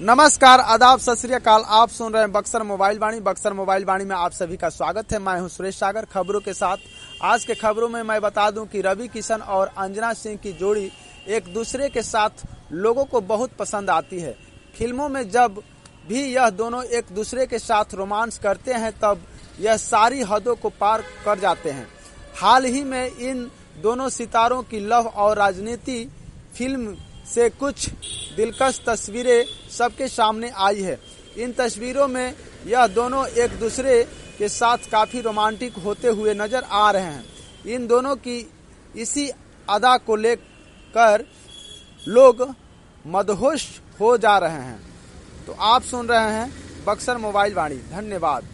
नमस्कार, आदाब, सत श्री अकाल। आप सुन रहे हैं बक्सर मोबाइल वाणी। बक्सर मोबाइल वाणी में आप सभी का स्वागत है। मैं हूं सुरेश सागर। खबरों के साथ आज के खबरों में मैं बता दूं कि रवि किशन और अंजना सिंह की जोड़ी एक दूसरे के साथ लोगों को बहुत पसंद आती है। फिल्मों में जब भी यह दोनों एक दूसरे के साथ रोमांस करते हैं तब यह सारी हदों को पार कर जाते हैं। हाल ही में इन दोनों सितारों की लव और राजनीति फिल्म से कुछ दिलकश तस्वीरें सबके सामने आई है। इन तस्वीरों में यह दोनों एक दूसरे के साथ काफी रोमांटिक होते हुए नजर आ रहे हैं। इन दोनों की इसी अदा को लेकर लोग मदहोश हो जा रहे हैं। तो आप सुन रहे हैं बक्सर मोबाइल वाणी। धन्यवाद।